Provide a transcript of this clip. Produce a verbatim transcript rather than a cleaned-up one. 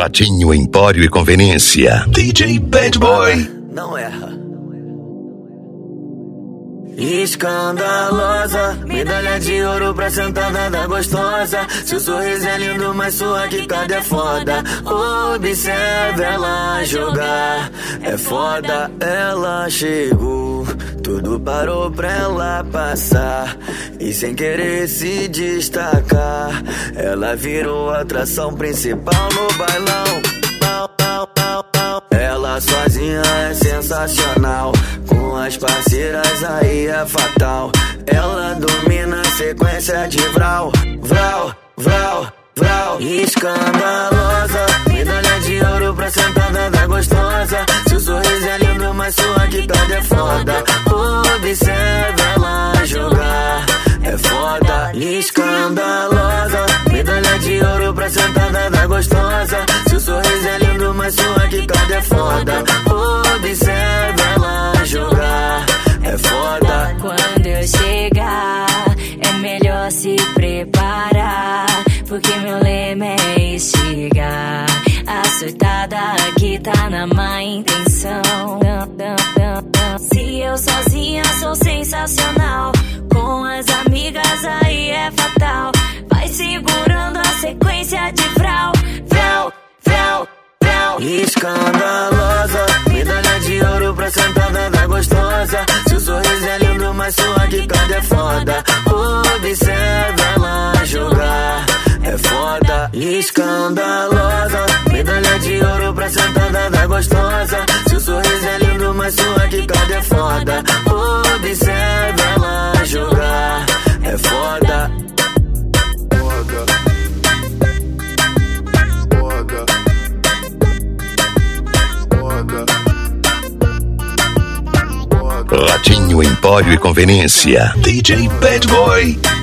Ratinho, Empório e Conveniência. D J Bad Boy. Não erra. Escandalosa, medalha de ouro pra sentada da gostosa. Seu sorriso é lindo, mas sua quicada é foda. Observe ela jogar, é foda. Ela chegou, tudo parou pra ela passar, e sem querer se destacar, ela virou a atração principal no bailão. Ela sozinha é sensacional, com as parceiras aí é fatal. Ela domina a sequência de vral, vral, vral, vral. Escandalosa, medalha de ouro pra sentada da gostosa. Seu sorriso é lindo, mas sua quicada é foda. Observe ela jogar, é foda. Escandalosa, medalha de ouro pra sentada da gostosa. Seu sorriso é lindo, mas sua quicada é foda. Observe ela jogar, é foda. Quando eu chegar, é melhor se preparar, porque meu lema é instigar. A surtada aqui tá na má intenção. Se eu sozinha sou sensacional, com as amigas aí é fatal. Vai segurando a sequência de vral, vral, vral, vral. Escandalosa, medalha de ouro pra sentada da gostosa. Seu sorriso é lindo, mas sua quicada é foda. Observe ela jogar, é foda. Escandalosa, medalha de ouro pra sentada da gostosa. Seu sorriso é lindo, mas sua quicada é foda. Observe ela jogar, é foda. Ratinho, Empório e Conveniência. D J Bad Boy.